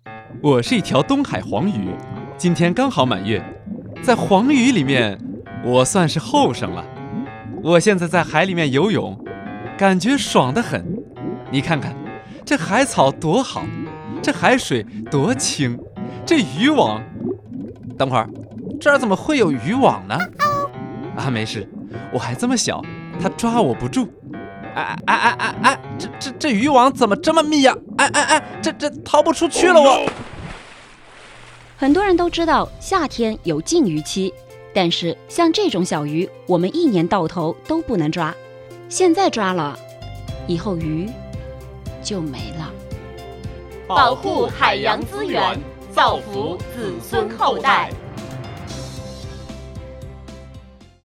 我是一条东海黄鱼，今天刚好满月，在黄鱼里面，我算是后生了。我现在在海里面游泳，感觉爽得很。你看看，这海草多好，这海水多清，这渔网……等会儿，这儿怎么会有渔网呢？啊，没事，我还这么小，它抓我不住。这渔网怎么这么密呀？这逃不出去了我。 很多人都知道夏天有禁渔期，但是像这种小鱼，我们一年到头都不能抓。现在抓了，以后鱼就没了。 保护海洋资源，造福子孙后代。